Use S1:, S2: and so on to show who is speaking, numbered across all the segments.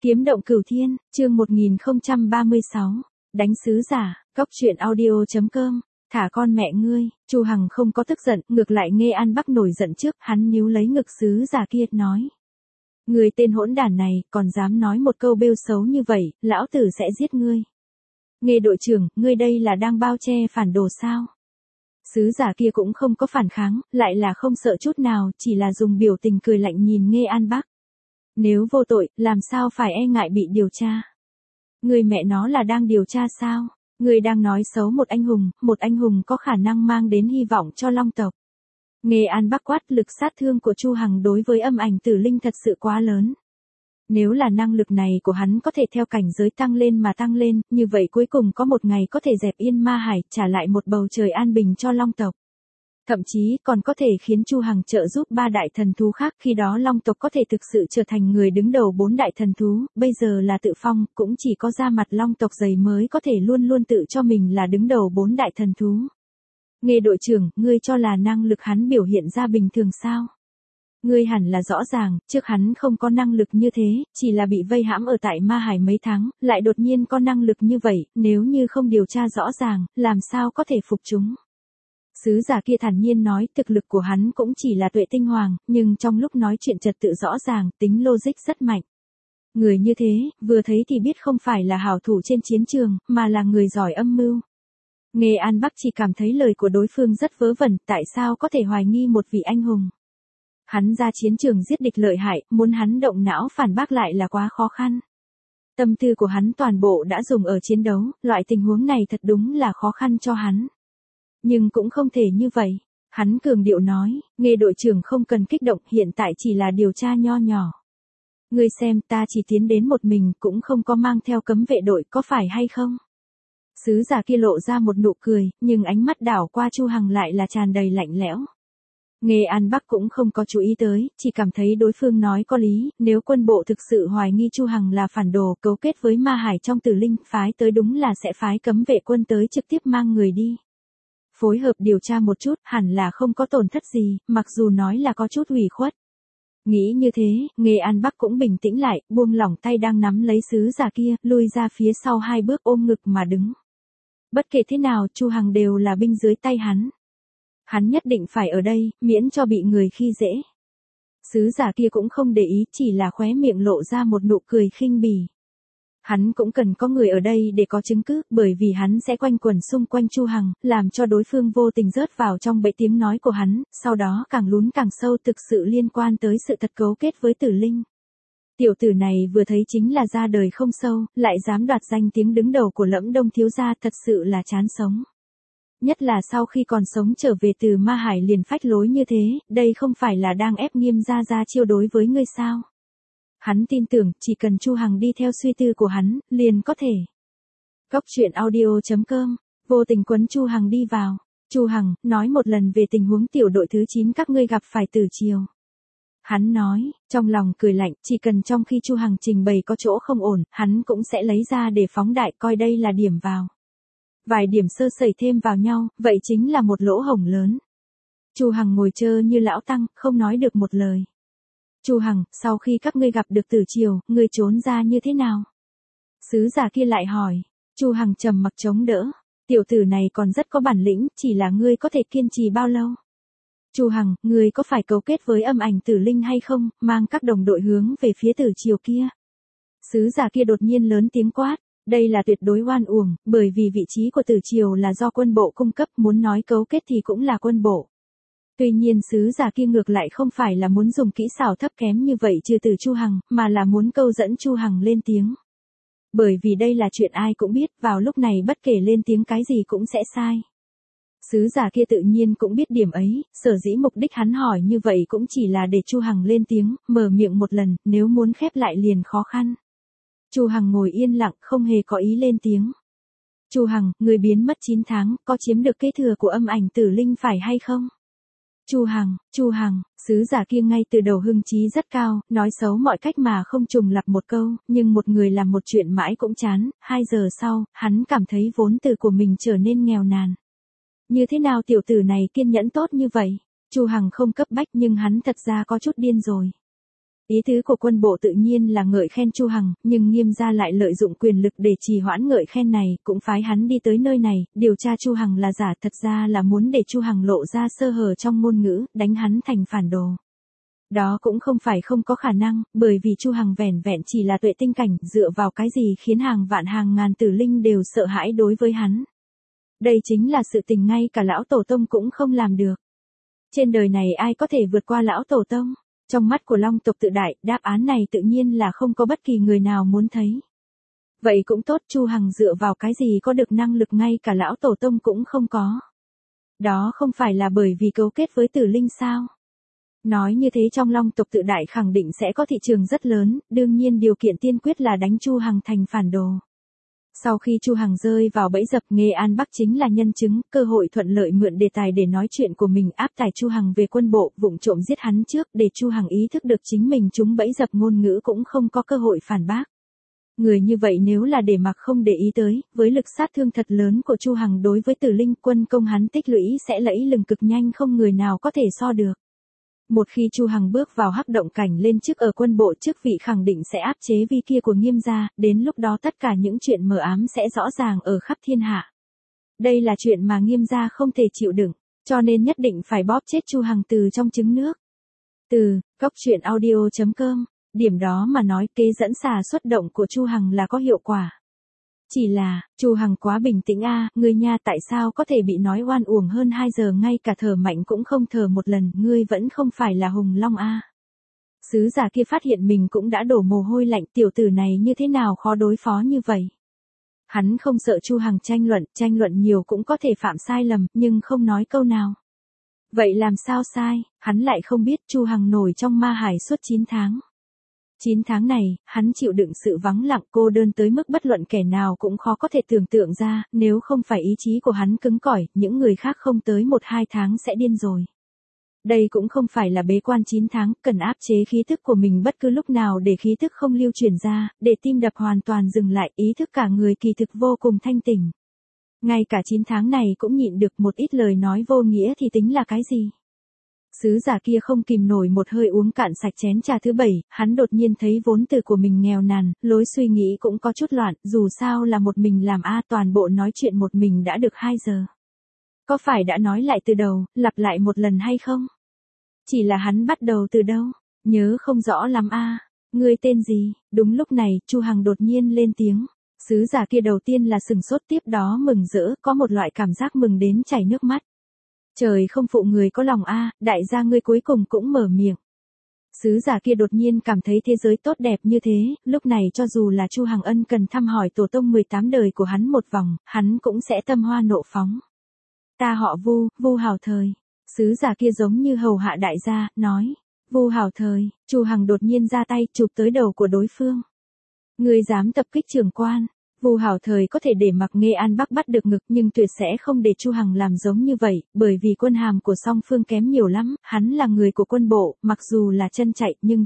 S1: Kiếm động cửu thiên, chương 1036, đánh sứ giả, cóc truyện audio.com, thả con mẹ ngươi. Chu Hằng không có tức giận, ngược lại Nghê An Bắc nổi giận trước, hắn níu lấy ngực sứ giả kia nói. Người tên hỗn đản này, còn dám nói một câu bêu xấu như vậy, lão tử sẽ giết ngươi. Nghê đội trưởng, ngươi đây là đang bao che phản đồ sao? Sứ giả kia cũng không có phản kháng, lại là không sợ chút nào, chỉ là dùng biểu tình cười lạnh nhìn Nghê An Bắc. Nếu vô tội, làm sao phải e ngại bị điều tra? Người mẹ nó là đang điều tra sao? Người đang nói xấu một anh hùng có khả năng mang đến hy vọng cho Long tộc. Nghê An Bắc quát, lực sát thương của Chu Hằng đối với âm ảnh tử linh thật sự quá lớn. Nếu là năng lực này của hắn có thể theo cảnh giới tăng lên mà tăng lên, như vậy cuối cùng có một ngày có thể dẹp yên ma hải, trả lại một bầu trời an bình cho Long tộc. Thậm chí còn có thể khiến Chu Hằng trợ giúp 3 đại thần thú khác, khi đó Long tộc có thể thực sự trở thành người đứng đầu 4 đại thần thú, bây giờ là tự phong, cũng chỉ có ra mặt Long tộc dày mới có thể luôn luôn tự cho mình là đứng đầu 4 đại thần thú. Nghê đội trưởng, ngươi cho là năng lực hắn biểu hiện ra bình thường sao? Ngươi hẳn là rõ ràng, trước hắn không có năng lực như thế, chỉ là bị vây hãm ở tại ma hải mấy tháng, lại đột nhiên có năng lực như vậy, nếu như không điều tra rõ ràng, làm sao có thể phục chúng? Sứ giả kia thản nhiên nói, thực lực của hắn cũng chỉ là tuệ tinh hoàng, nhưng trong lúc nói chuyện trật tự rõ ràng, tính logic rất mạnh. Người như thế, vừa thấy thì biết không phải là hảo thủ trên chiến trường, mà là người giỏi âm mưu. Nghê An Bắc chỉ cảm thấy lời của đối phương rất vớ vẩn, tại sao có thể hoài nghi một vị anh hùng. Hắn ra chiến trường giết địch lợi hại, muốn hắn động não phản bác lại là quá khó khăn. Tâm tư của hắn toàn bộ đã dùng ở chiến đấu, loại tình huống này thật đúng là khó khăn cho hắn. Nhưng cũng không thể như vậy. Hắn cường điệu nói, Nghê đội trưởng không cần kích động, hiện tại chỉ là điều tra nho nhỏ. Ngươi xem, ta chỉ tiến đến một mình, cũng không có mang theo cấm vệ đội, có phải hay không? Sứ giả kia lộ ra một nụ cười, nhưng ánh mắt đảo qua Chu Hằng lại là tràn đầy lạnh lẽo. Nghê An Bắc cũng không có chú ý tới, chỉ cảm thấy đối phương nói có lý, nếu quân bộ thực sự hoài nghi Chu Hằng là phản đồ, cấu kết với ma hải trong Tử Linh, phái tới đúng là sẽ phái cấm vệ quân tới trực tiếp mang người đi. Phối hợp điều tra một chút, hẳn là không có tổn thất gì, mặc dù nói là có chút ủy khuất. Nghĩ như thế, Nghê An Bắc cũng bình tĩnh lại, buông lỏng tay đang nắm lấy sứ giả kia, lui ra phía sau 2 bước ôm ngực mà đứng. Bất kể thế nào, Chu Hằng đều là binh dưới tay hắn. Hắn nhất định phải ở đây, miễn cho bị người khi dễ. Sứ giả kia cũng không để ý, chỉ là khóe miệng lộ ra một nụ cười khinh bỉ. Hắn cũng cần có người ở đây để có chứng cứ, bởi vì hắn sẽ quanh quẩn xung quanh Chu Hằng, làm cho đối phương vô tình rớt vào trong bẫy tiếng nói của hắn, sau đó càng lún càng sâu, thực sự liên quan tới sự thật cấu kết với Tử Linh. Tiểu tử này vừa thấy chính là ra đời không sâu, lại dám đoạt danh tiếng đứng đầu của Lẫm Đông thiếu gia, thật sự là chán sống. Nhất là sau khi còn sống trở về từ ma hải liền phách lối như thế, đây không phải là đang ép Nghiêm gia ra chiêu đối với ngươi sao? Hắn tin tưởng, chỉ cần Chu Hằng đi theo suy tư của hắn, liền có thể. Cóc truyện audio.com, vô tình quấn Chu Hằng đi vào. Chu Hằng, nói một lần về tình huống tiểu đội thứ 9 các ngươi gặp phải Tử Triều. Hắn nói, trong lòng cười lạnh, chỉ cần trong khi Chu Hằng trình bày có chỗ không ổn, hắn cũng sẽ lấy ra để phóng đại, coi đây là điểm vào. Vài điểm sơ sẩy thêm vào nhau, vậy chính là một lỗ hổng lớn. Chu Hằng ngồi chơ như lão tăng, không nói được một lời. Chu Hằng, sau khi các ngươi gặp được Tử Triều, ngươi trốn ra như thế nào? Sứ giả kia lại hỏi. Chu Hằng trầm mặc chống đỡ. Tiểu tử này còn rất có bản lĩnh, chỉ là ngươi có thể kiên trì bao lâu? Chu Hằng, ngươi có phải cấu kết với âm ảnh Tử Linh hay không, mang các đồng đội hướng về phía Tử Triều kia? Sứ giả kia đột nhiên lớn tiếng quát. Đây là tuyệt đối oan uổng, bởi vì vị trí của Tử Triều là do quân bộ cung cấp, muốn nói cấu kết thì cũng là quân bộ. Tuy nhiên sứ giả kia ngược lại không phải là muốn dùng kỹ xảo thấp kém như vậy trừ từ Chu Hằng, mà là muốn câu dẫn Chu Hằng lên tiếng. Bởi vì đây là chuyện ai cũng biết, vào lúc này bất kể lên tiếng cái gì cũng sẽ sai. Sứ giả kia tự nhiên cũng biết điểm ấy, sở dĩ mục đích hắn hỏi như vậy cũng chỉ là để Chu Hằng lên tiếng, mở miệng một lần, nếu muốn khép lại liền khó khăn. Chu Hằng ngồi yên lặng, không hề có ý lên tiếng. Chu Hằng, người biến mất 9 tháng, có chiếm được kế thừa của âm ảnh Tử Linh phải hay không? Chu Hằng, sứ giả kia ngay từ đầu hưng chí rất cao, nói xấu mọi cách mà không trùng lặp một câu, nhưng một người làm một chuyện mãi cũng chán, 2 giờ sau, hắn cảm thấy vốn từ của mình trở nên nghèo nàn. Như thế nào tiểu tử này kiên nhẫn tốt như vậy? Chu Hằng không cấp bách nhưng hắn thật ra có chút điên rồi. Ý tứ của quân bộ tự nhiên là ngợi khen Chu Hằng, nhưng Nghiêm gia lại lợi dụng quyền lực để trì hoãn ngợi khen này, cũng phái hắn đi tới nơi này, điều tra Chu Hằng là giả, thật ra là muốn để Chu Hằng lộ ra sơ hở trong ngôn ngữ, đánh hắn thành phản đồ. Đó cũng không phải không có khả năng, bởi vì Chu Hằng vẻn vẹn chỉ là tuệ tinh cảnh, dựa vào cái gì khiến hàng vạn hàng ngàn tử linh đều sợ hãi đối với hắn. Đây chính là sự tình ngay cả lão tổ tông cũng không làm được. Trên đời này ai có thể vượt qua lão tổ tông? Trong mắt của Long tộc tự đại, đáp án này tự nhiên là không có bất kỳ người nào muốn thấy. Vậy cũng tốt, Chu Hằng dựa vào cái gì có được năng lực ngay cả lão tổ tông cũng không có. Đó không phải là bởi vì cấu kết với tử linh sao? Nói như thế trong Long tộc tự đại khẳng định sẽ có thị trường rất lớn, đương nhiên điều kiện tiên quyết là đánh Chu Hằng thành phản đồ. Sau khi Chu Hằng rơi vào bẫy dập, Nghê An Bắc chính là nhân chứng, cơ hội thuận lợi mượn đề tài để nói chuyện của mình, áp tải Chu Hằng về quân bộ, vụng trộm giết hắn trước, để Chu Hằng ý thức được chính mình trúng bẫy dập, ngôn ngữ cũng không có cơ hội phản bác. Người như vậy nếu là để mặc không để ý tới, với lực sát thương thật lớn của Chu Hằng đối với tử linh, quân công hắn tích lũy sẽ lẫy lừng cực nhanh, không người nào có thể so được. Một khi Chu Hằng bước vào hắc động cảnh lên chức ở quân bộ, chức vị khẳng định sẽ áp chế vi kia của Nghiêm gia, đến lúc đó tất cả những chuyện mờ ám sẽ rõ ràng ở khắp thiên hạ. Đây là chuyện mà Nghiêm gia không thể chịu đựng, cho nên nhất định phải bóp chết Chu Hằng từ trong trứng nước. Từ Cốc.audio.com, điểm đó mà nói kế dẫn xà xuất động của Chu Hằng là có hiệu quả. Chỉ là, Chu Hằng quá bình tĩnh a, ngươi nha, tại sao có thể bị nói oan uổng hơn 2 giờ ngay cả thở mạnh cũng không thở một lần, ngươi vẫn không phải là Hùng Long a. Sứ giả kia phát hiện mình cũng đã đổ mồ hôi lạnh, tiểu tử này như thế nào khó đối phó như vậy. Hắn không sợ Chu Hằng tranh luận nhiều cũng có thể phạm sai lầm, nhưng không nói câu nào. Vậy làm sao sai, hắn lại không biết Chu Hằng nổi trong ma hải suốt 9 tháng. 9 tháng này, hắn chịu đựng sự vắng lặng cô đơn tới mức bất luận kẻ nào cũng khó có thể tưởng tượng ra, nếu không phải ý chí của hắn cứng cỏi, những người khác không tới 1-2 tháng sẽ điên rồi. Đây cũng không phải là bế quan 9 tháng, cần áp chế khí thức của mình bất cứ lúc nào để khí thức không lưu truyền ra, để tim đập hoàn toàn dừng lại, ý thức cả người kỳ thực vô cùng thanh tỉnh. Ngay cả 9 tháng này cũng nhịn được một ít lời nói vô nghĩa thì tính là cái gì? Sứ giả kia không kìm nổi một hơi uống cạn sạch chén trà thứ 7, hắn đột nhiên thấy vốn từ của mình nghèo nàn, lối suy nghĩ cũng có chút loạn, dù sao là một mình làm toàn bộ nói chuyện một mình đã được 2 giờ. Có phải đã nói lại từ đầu, lặp lại một lần hay không? Chỉ là hắn bắt đầu từ đâu? Nhớ không rõ lắm Ngươi tên gì? Đúng lúc này, Chu Hằng đột nhiên lên tiếng. Sứ giả kia đầu tiên là sừng sốt, tiếp đó mừng rỡ, có một loại cảm giác mừng đến chảy nước mắt. Trời không phụ người có lòng đại gia ngươi cuối cùng cũng mở miệng. Sứ giả kia đột nhiên cảm thấy thế giới tốt đẹp như thế, lúc này cho dù là Chu Hằng ân cần thăm hỏi tổ tông 18 đời của hắn một vòng, hắn cũng sẽ tâm hoa nộ phóng. Ta họ Vu, Vu Hào Thời. Sứ giả kia giống như hầu hạ đại gia, nói. Vu Hào Thời, Chu Hằng đột nhiên ra tay chụp tới đầu của đối phương. Ngươi dám tập kích trưởng quan. Vu Hào Thời có thể để mặc Nghê An Bắc bắt được ngực, nhưng tuyệt sẽ không để Chu Hằng làm giống như vậy, bởi vì quân hàm của song phương kém nhiều lắm, hắn là người của quân bộ, mặc dù là chân chạy, nhưng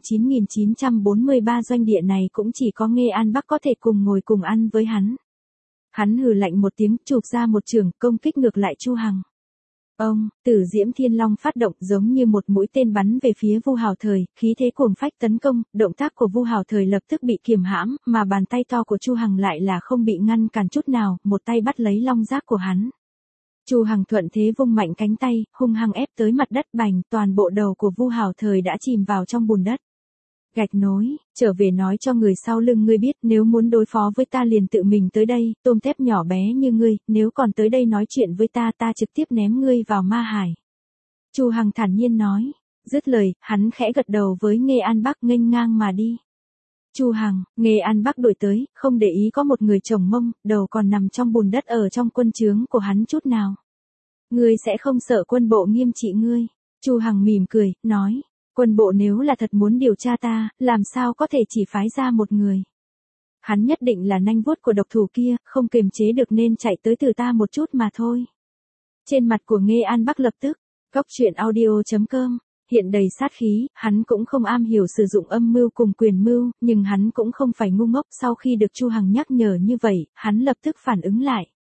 S1: 9.943 doanh địa này cũng chỉ có Nghê An Bắc có thể cùng ngồi cùng ăn với hắn. Hắn hừ lạnh một tiếng, chụp ra một chưởng, công kích ngược lại Chu Hằng. Ông, Tử Diễm Thiên Long phát động giống như một mũi tên bắn về phía Vu Hào Thời, khí thế cuồng phách tấn công, động tác của Vu Hào Thời lập tức bị kiềm hãm, mà bàn tay to của Chu Hằng lại là không bị ngăn cản chút nào, một tay bắt lấy long giác của hắn. Chu Hằng thuận thế vung mạnh cánh tay, hung hăng ép tới mặt đất, bành, toàn bộ đầu của Vu Hào Thời đã chìm vào trong bùn đất. Gạch nối, trở về nói cho người sau lưng ngươi biết, nếu muốn đối phó với ta liền tự mình tới đây, tôm tép nhỏ bé như ngươi, nếu còn tới đây nói chuyện với ta trực tiếp ném ngươi vào ma hải. Chu Hằng thản nhiên nói, dứt lời, hắn khẽ gật đầu với Nghê An Bắc nghênh ngang mà đi. Chu Hằng, Nghê An Bắc đổi tới, không để ý có một người chồng mông, đầu còn nằm trong bùn đất ở trong quân trướng của hắn chút nào. Ngươi sẽ không sợ quân bộ nghiêm trị ngươi. Chu Hằng mỉm cười, nói. Quân bộ nếu là thật muốn điều tra ta, làm sao có thể chỉ phái ra một người. Hắn nhất định là nanh vuốt của độc thủ kia, không kiềm chế được nên chạy tới từ ta một chút mà thôi. Trên mặt của Nghê An Bắc lập tức, Cốc.audio.com, hiện đầy sát khí, hắn cũng không am hiểu sử dụng âm mưu cùng quyền mưu, nhưng hắn cũng không phải ngu ngốc, sau khi được Chu Hằng nhắc nhở như vậy, hắn lập tức phản ứng lại.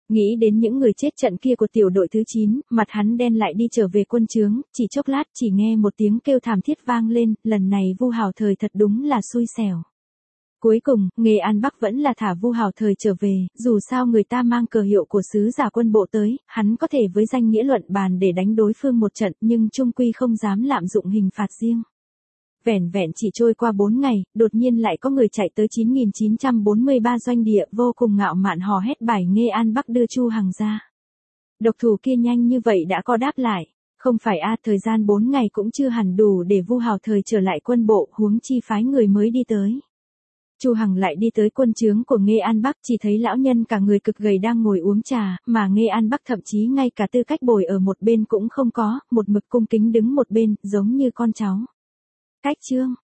S1: Nghĩ đến những người chết trận kia của tiểu đội thứ 9, mặt hắn đen lại đi trở về quân trướng, chỉ chốc lát chỉ nghe một tiếng kêu thảm thiết vang lên, lần này Vu Hào Thời thật đúng là xui xẻo. Cuối cùng, Nghệ An Bắc vẫn là thả Vu Hào Thời trở về, dù sao người ta mang cờ hiệu của sứ giả quân bộ tới, hắn có thể với danh nghĩa luận bàn để đánh đối phương một trận nhưng chung quy không dám lạm dụng hình phạt riêng. Vẻn vẹn chỉ trôi qua 4 ngày, đột nhiên lại có người chạy tới 9943 doanh địa vô cùng ngạo mạn hò hét bài Nghệ An Bắc đưa Chu Hằng ra. Độc thủ kia nhanh như vậy đã có đáp lại. Không phải thời gian 4 ngày cũng chưa hẳn đủ để Vu Hào Thời trở lại quân bộ, huống chi phái người mới đi tới. Chu Hằng lại đi tới quân trướng của Nghệ An Bắc, chỉ thấy lão nhân cả người cực gầy đang ngồi uống trà, mà Nghệ An Bắc thậm chí ngay cả tư cách bồi ở một bên cũng không có, một mực cung kính đứng một bên, giống như con cháu. Cách chương